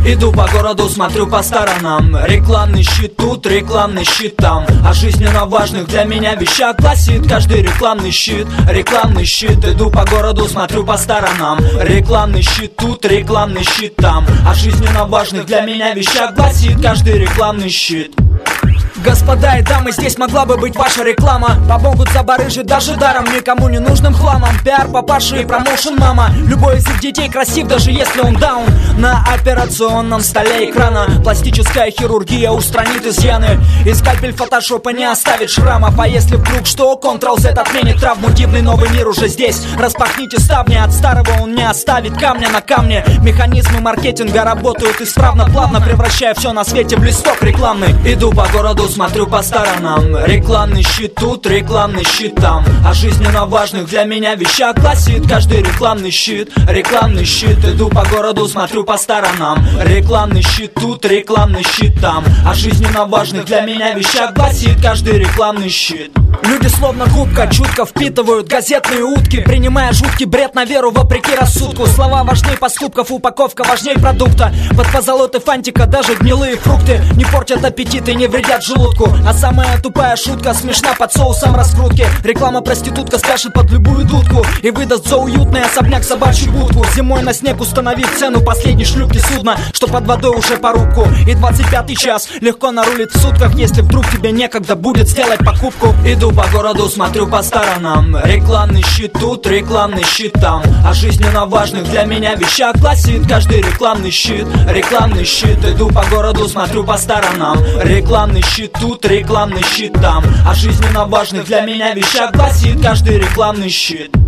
Иду по городу, смотрю по сторонам. Рекламный щит тут, рекламный щит там. О жизненно важных для меня вещах гласит каждый рекламный щит. Рекламный щит. Иду по городу, смотрю по сторонам. Рекламный щит тут, рекламный щит там. О жизненно важных для меня вещах гласит каждый рекламный щит. Господа и дамы, здесь могла бы быть ваша реклама. Помогут за барыжи даже даром, никому не нужным хламом. Пиар, папаша и промоушен мама. Любой из их детей красив, даже если он даун. На операционном столе экрана пластическая хирургия устранит изъяны. И скальпель фотошопа не оставит шрамов. А если вдруг что, Ctrl-Z отменит травму. Дивный новый мир уже здесь, распахните ставни. От старого он не оставит камня на камне. Механизмы маркетинга работают исправно, плавно превращая все на свете в листок рекламный. Иду по городу, смотрю по сторонам. Рекламный щит тут, рекламный щит там. О жизненно важных для меня вещах гласит каждый рекламный щит. Рекламный щит. Иду по городу, смотрю по сторонам. Рекламный щит тут, рекламный щит там. О жизненно важных для меня вещах гласит каждый рекламный щит. Люди словно губка чутко впитывают газетные утки, принимая жуткий бред на веру вопреки рассудку. Слова важнее поступков, упаковка важнее продукта. Под позолоты фантика даже гнилые фрукты не портят аппетит и не вредят желудку. А самая тупая шутка смешна под соусом раскрутки. Реклама проститутка спляшет под любую дудку и выдаст за уютный особняк собачью будку. Зимой на снег установив цену последней шлюпки судна, что под водой уже по рубку. И 25-й час легко нарулит в сутках, если вдруг тебе некогда будет сделать покупку. Иду по городу, смотрю по сторонам. Рекламный щит тут, рекламный щит там. О жизненно важных для меня вещах гласит каждый рекламный щит. Рекламный щит. Иду по городу, смотрю по сторонам. Рекламный щит тут, рекламный щит там. О жизненно важных для меня вещах гласит каждый рекламный щит.